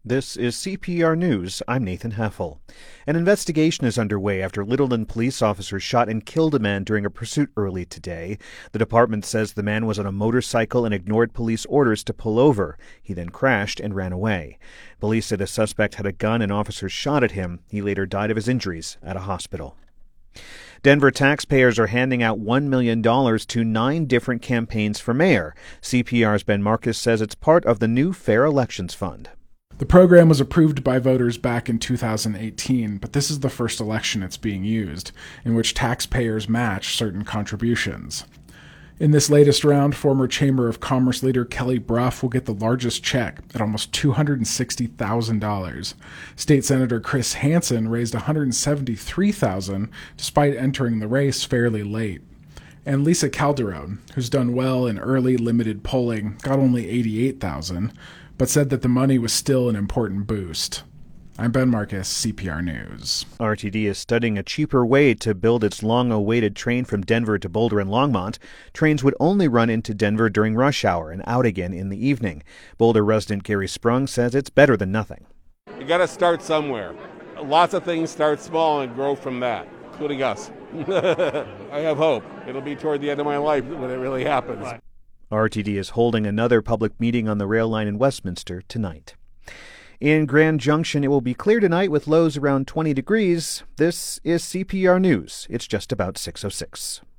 This is CPR News. I'm Nathan Heffel. An investigation is underway after Littleton police officers shot and killed a man during a pursuit early today. The department says the man was on a motorcycle and ignored police orders to pull over. He then crashed and ran away. Police said the suspect had a gun and officers shot at him. He later died of his injuries at a hospital. Denver taxpayers are handing out $1 million to 9 different campaigns for mayor. CPR's Ben Marcus says it's part of the new Fair Elections Fund. The program was approved by voters back in 2018, but this is the first election it's being used, in which taxpayers match certain contributions. In this latest round, former Chamber of Commerce leader Kelly Brough will get the largest check at almost $260,000. State Senator Chris Hansen raised $173,000 despite entering the race fairly late. And Lisa Calderon, who's done well in early limited polling, got only $88,000, but said that the money was still an important boost. I'm Ben Marcus, CPR News. RTD is studying a cheaper way to build its long-awaited train from Denver to Boulder and Longmont. Trains would only run into Denver during rush hour and out again in the evening. Boulder resident Gary Sprung says it's better than nothing. You got to start somewhere. Lots of things start small and grow from that, including us. I have hope. It'll be toward the end of my life when it really happens. RTD is holding another public meeting on the rail line in Westminster tonight. In Grand Junction, it will be clear tonight with lows around 20 degrees. This is CPR News. It's just about 6:06.